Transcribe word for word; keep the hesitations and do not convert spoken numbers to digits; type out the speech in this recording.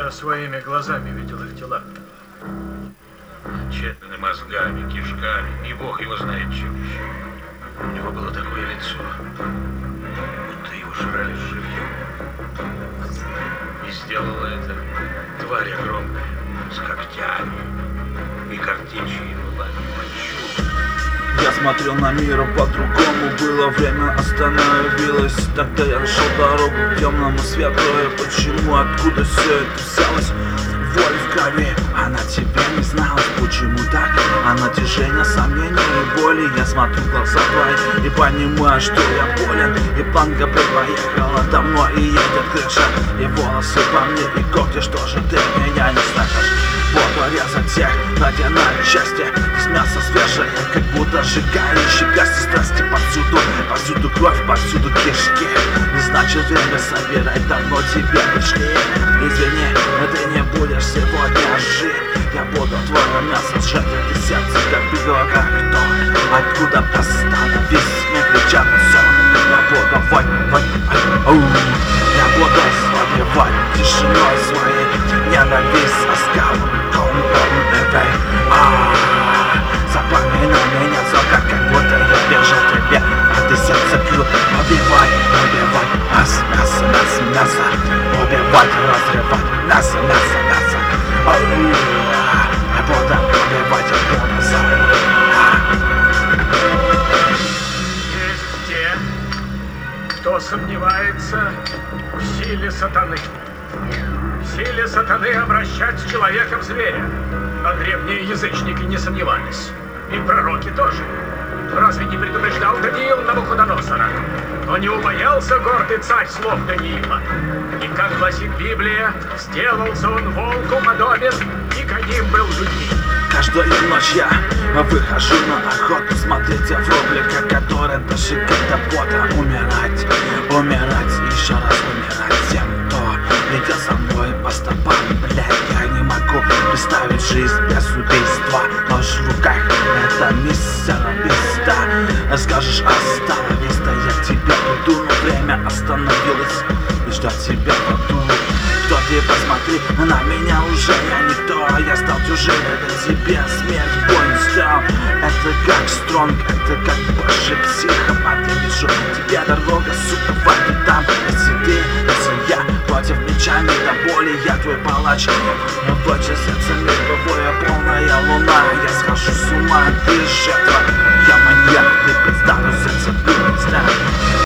Я своими глазами видел их тела. Тщательными мозгами, кишками, и бог его знает чем еще. У него было такое лицо, будто его жрали живьем. И сделала это тварь огромная, с когтями и картечью была мочу. Я смотрел на мир по-другому, было время остановилось. Тогда я нашел дорогу к темному свету. И почему, откуда все это взялось? Боль в крови, она тебя не знала. Почему так? А натяжение, сомнения и боли. Я смотрю в глаза твои и понимаю, что я болен. И планка проехала давно, и едет крыша. И волосы по мне, и когти, что же ты меня не слышишь? Буду резать всех, надя на части. С мяса свежее, как будто сжигающий кости страсти. Повсюду, повсюду кровь, повсюду кишки. Не значит время собирать, давно тебе пришли. Извини, но ты не будешь сегодня жить. Я буду твое мясо сжать, это сердце как бегало, как кто. Откуда остановись, мне кричат все. Я буду вой, вой, ау. Я буду сладевать тишиной своей. Ненависть, оскалом, ком-ком, этой. Запоминай меня, сука, как будто я вижу тебя. А ты сердце клю, убивай, убивай. Мясо, мясо, мясо, мясо. Убивать, разрывать, мясо, мясо, мясо. Я буду убивать, я буду взрывать. Есть те, кто сомневается в силе сатаны. В силе сатаны обращать человека в зверя. А древние язычники не сомневались. И пророки тоже. Разве не предупреждал Даниил Навуходоносора? Но не убоялся гордый царь слов Даниила. И, как гласит Библия, сделался он волку подобен, и коним был людьми. Каждую ночь я выхожу на охоту, смотрите в рублика, который дожигает до пота. Умирать, умирать, еще раз умирать тем, кто идет со мной по стопам. Блять, я не могу представить жизнь без убийства. Нож в руках, это миссия убийства. Скажешь, остановись, да я к тебе приду. Но время остановилось, и ждать тебя буду. Кто ты, посмотри на меня, уже я никто. Я стал чужим, это тебе смерть бой не стал. Это как стронг, это как божий психопат. Я вижу тебе дорога, сука, ваги там. Если ты, если я против меча, не до боли, я твой палач. Но в ночи сердце мертвое, полная луна. Я схожу с ума, ты жертва. Я маньяк, ты представлю сердце, ты не знаю.